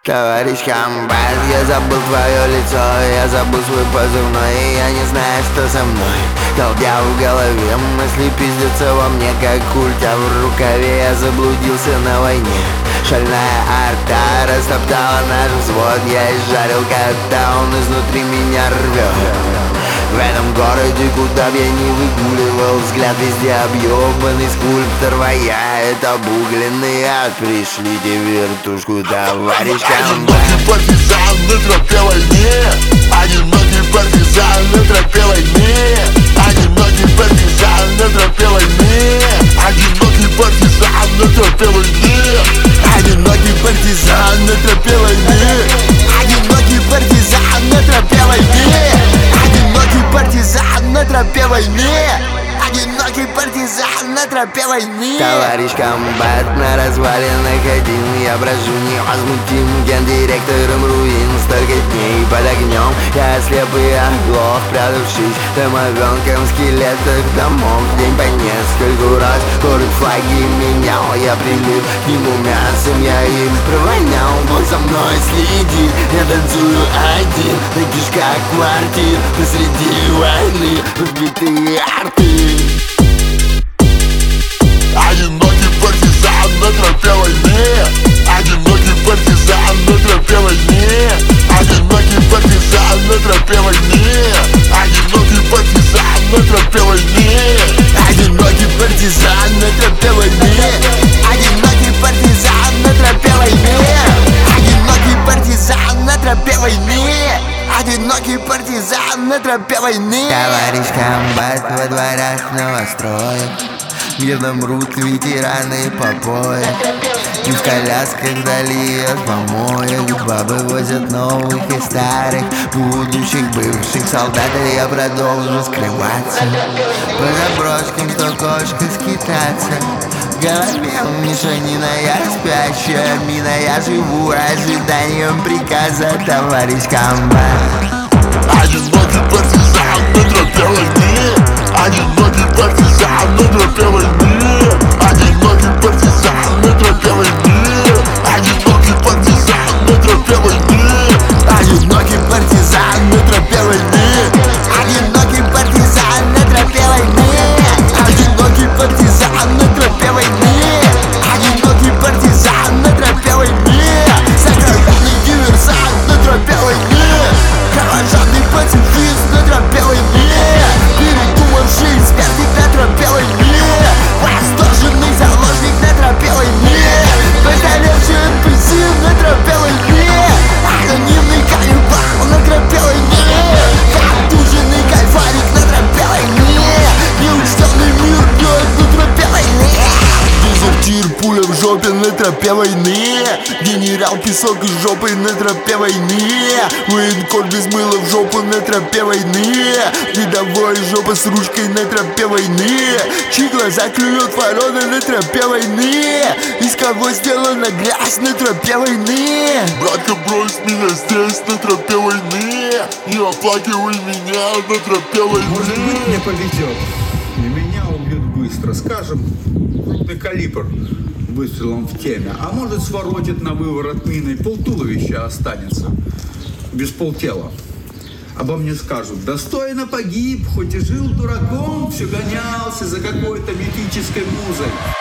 Товарищ комбат, я забыл твое лицо, я забыл свой позывной, и я не знаю, что со мной. Толдя в голове, мысли пиздятся во мне, как культ, а в рукаве я заблудился на войне. Шальная арта растоптала наш взвод, я изжарил кота, он изнутри меня рвет. В этом городе, куда б я не выгуливал, взгляд везде объебанный, скульптор вояет обугленный ад. Пришлите вертушку, товарищ комбат. Одинокий партизан на тропе войны, одинокий партизан на тропе войны, одинокий партизан на тропе войны, одинокий партизан на тропе войны, одинокий партизан на тропе войны, одинокий партизан на тропе войны, одинокий партизан на тропе войны, одинокий партизан на тропе войны. Товарищ комбат, на развалинах один я брожу невозмутим, гендиректором руин. Столько дней под огнем, я слеп и оглох, прятавшись домовенком в скелетах домов. В день по нескольку раз город флаги менял, я прилип к нему мясом, я им провонял. Он за мной следит, я танцую один на кишках квартир посреди войны, разбитые арты. Одинокий партизан на тропе войны, одинокий партизан на тропе войны, одинокий партизан на тропе войны, одинокий партизан на тропе войны, Одинокий партизан на тропе войны, одинокий партизан на тропе войны, одинокий партизан на тропе войны, одинокий партизан на тропе войны. Товарищ комбат во дворах новостроек, мирно мрут ветераны по пояс. И в колясках вдали от помоек бабы возят новых и старых, будущих, бывших солдат. И я продолжу скрываться по заброшкам, что кошка скитаться. В голове мешанина, я спящая мина, я живу ожиданием приказа, товарищ комбат. одинокий партизан на тропе войны, одинокий партизан на тропе войны, одинокий партизан на тропе войны, одинокий партизан на тропе войны, Одинокий партизан на тропе войны, одинокий партизан на тропе войны, одинокий партизан на тропе войны, одинокий партизан на тропе войны, сокровенный диверсант на тропе войны, кровожадный пацифист на тропе войны, передумавший смертник на тропе войны, восторженный заложник на тропе войны, постаревший NPC на тропе войны, анонимный каннибал на тропе войны, контуженный кальварик на тропе войны, неучтенный мир бьет на тропе войны, дезертир пуля в жопе на тропе войны, генерал песок из жопы на тропе войны, военкор без мыла в жопу на тропе войны, рядовой жопа с ручкой на тропе войны, чьи глаза клюют вороны на тропе войны, из кого сделана грязь на тропе войны. братка, брось меня здесь на тропе войны, не оплакивай меня на тропе войны. Может быть, мне повезет, и меня убьют быстро. Скажем, крупный калибр выстрелом в темя, а может своротит на выворот миной, полтуловища останется без полтела. Обо мне скажут: достойно погиб, хоть и жил дураком, все гонялся за какой-то мифической музой.